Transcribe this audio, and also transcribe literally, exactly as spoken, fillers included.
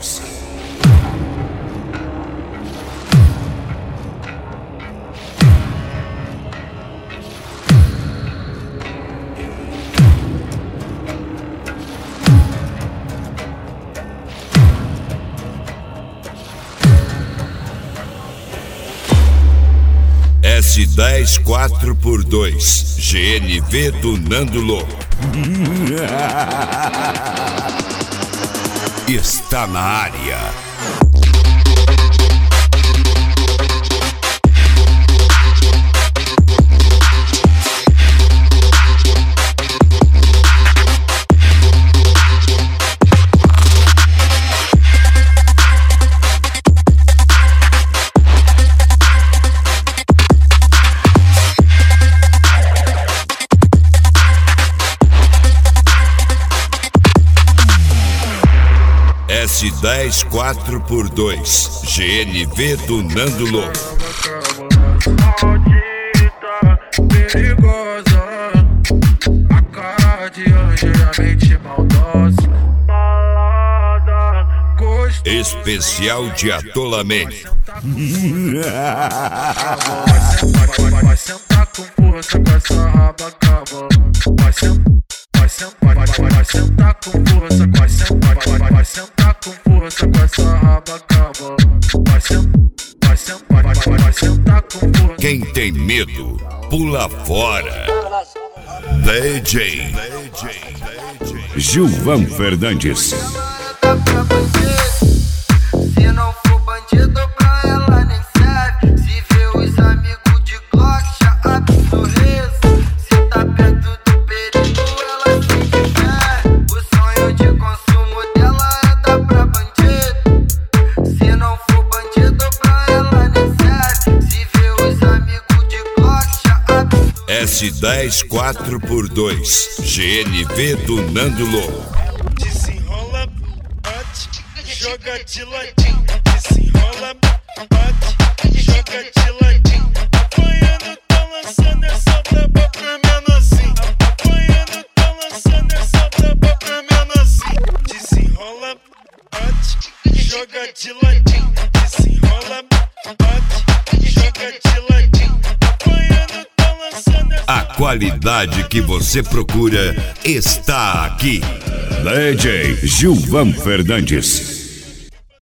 Fernandes. S dez quatro por dois, G N V do Nando Louco. Está na área. S dez quatro por dois, G N V do Nando Louco. Maldita, perigosa, a cara de anjo e a mente maldosa. Balada, gostosa. Especial de atolamento. Vai sentar com força com essa raba cava. Vai sentar, vai sentar, vai sentar com força com essa, vai, vai sentar com força com essa raba cava. Vai sentar, vai sentar, vai, vai sentar com força. Quem tem medo, pula fora. D J Gilvan Fernandes. Se não for bandido pra ela nem serve. Se vê os amigos de Glock já abre sorriso. Se tá perto do perigo ela se diverte. O sonho de consumo dela é dar pra bandido. Se não for bandido pra ela nem serve. Se vê os amigos de Glock já abre sorriso. S dez quatro por dois, G N V do Nando Louco. Desenrola, bate, joga de ladinho. Desenrola, bate, joga de ladinho. Apanhando, tá lançando essa braba pra menorzinho. Apanhando, tá lançando essa braba pra menorzinho. Desenrola, bate, joga de ladinho. Desenrola, bate, joga de ladinho. Apanhando, tá lançando essa. A qualidade que você procura está aqui. D J Gilvan Fernandes.